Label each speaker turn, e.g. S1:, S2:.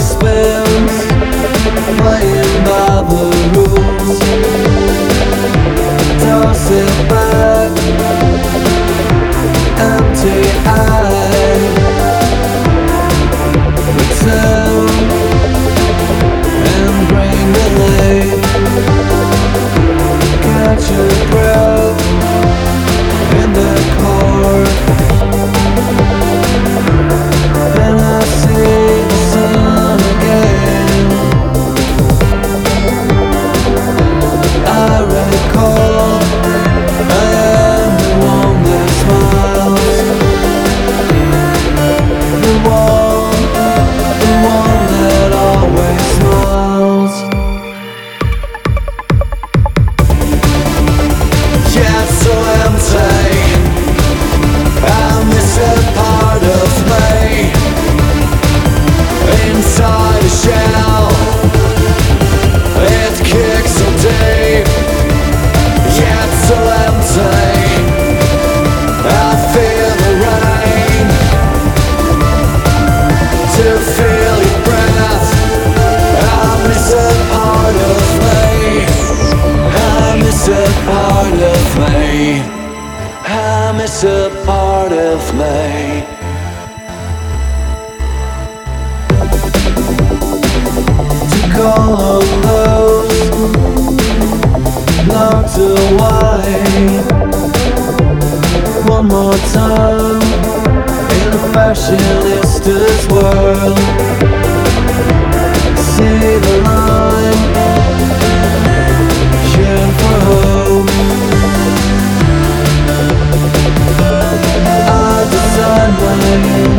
S1: spins, playing by the rules. Toss it back, empty-eyed. Return and bring relief. Catch your breath in the court. Then I see the sun again. I recall I am the one that smiles. The one that always smiles. Yet so empty, I miss a part of me. Inside a shell, it kicks so deep. Yet so empty, I feel the rain. To feel your breath, I miss a part of me. I miss a part of me. I miss a part of me. Call home close, locked away. One more time in a fashionista's world. See the line, yearn for hope. I decide my